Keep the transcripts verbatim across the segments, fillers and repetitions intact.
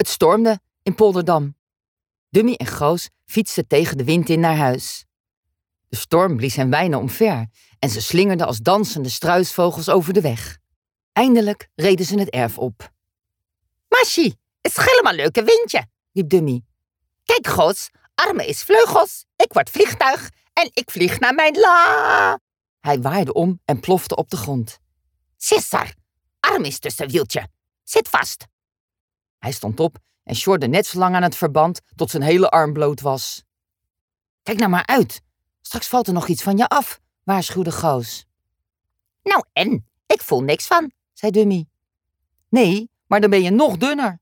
Het stormde in Polderdam. Dummy en Goos fietsten tegen de wind in naar huis. De storm blies hen bijna omver en ze slingerden als dansende struisvogels over de weg. Eindelijk reden ze het erf op. Massie, het is helemaal een leuke windje, riep Dummy. Kijk, Goos, Arme is vleugels, ik word vliegtuig en ik vlieg naar mijn la. Hij waaide om en plofte op de grond. Sissar, Arme is tussen wieltje. Zit vast. Hij stond op en sjorde net zo lang aan het verband tot zijn hele arm bloot was. Kijk nou maar uit. Straks valt er nog iets van je af, waarschuwde Goos. Nou en? Ik voel niks van, zei Dummy. Nee, maar dan ben je nog dunner.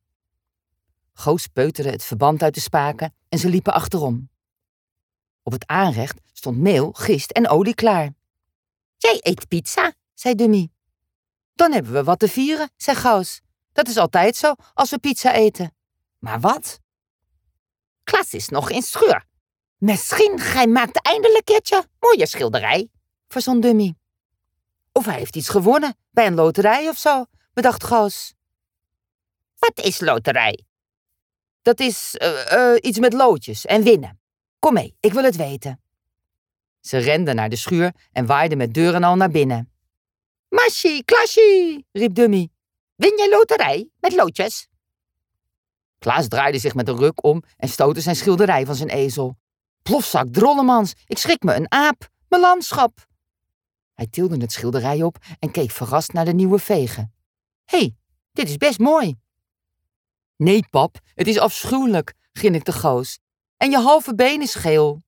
Goos peuterde het verband uit de spaken en ze liepen achterom. Op het aanrecht stond meel, gist en olie klaar. Jij eet pizza, zei Dummy. Dan hebben we wat te vieren, zei Goos. Dat is altijd zo als we pizza eten. Maar wat? Klas is nog in schuur. Misschien gij maakt eindelijk een keertje mooie schilderij, verzon Dummy. Of hij heeft iets gewonnen bij een loterij of zo, bedacht Goos. Wat is loterij? Dat is uh, uh, iets met loodjes en winnen. Kom mee, ik wil het weten. Ze renden naar de schuur en waaiden met deur en al naar binnen. Massie, Klasie, riep Dummy. Win jij loterij met loodjes? Klaas draaide zich met een ruk om en stootte zijn schilderij van zijn ezel. Plofzak, drollemans, ik schrik me een aap, mijn landschap. Hij tilde het schilderij op en keek verrast naar de nieuwe vegen. Hé, hey, dit is best mooi. Nee, pap, het is afschuwelijk, grinnikte Goos. En je halve been is geel.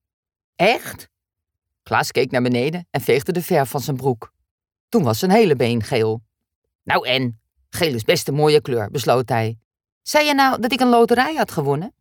Echt? Klaas keek naar beneden en veegde de verf van zijn broek. Toen was zijn hele been geel. Nou en, geel is best een mooie kleur, besloot hij. Zei je nou dat ik een loterij had gewonnen?